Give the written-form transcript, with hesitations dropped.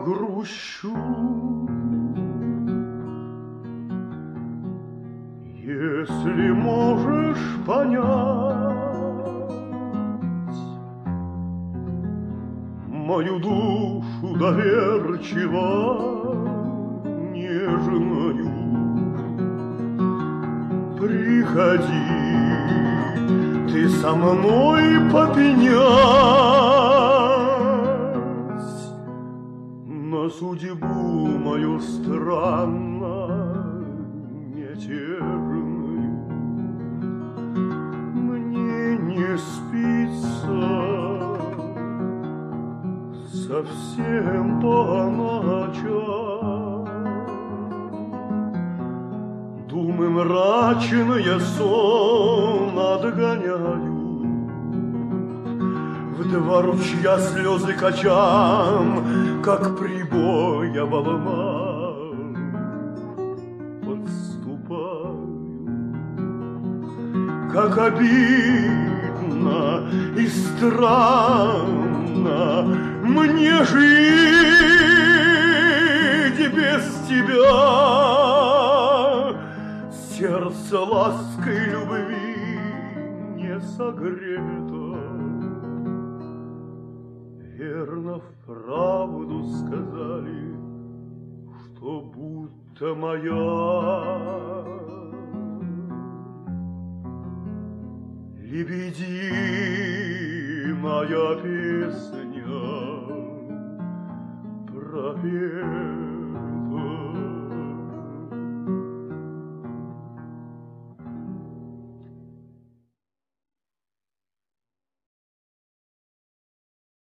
грущу. Если можешь понять мою душу доверчиво нежную, приходи ты со мной попенять на судьбу мою странно мятежную. Мне не спится совсем по ночам, думы мрачные сон отгоняют, в два ручья слезы качам, как прибоя волна подступаю. Как обидно и странно мне жить без тебя. Сердце лаской любви не согрето. Верно, вправду сказали, что будто моя лебединая песня пропела.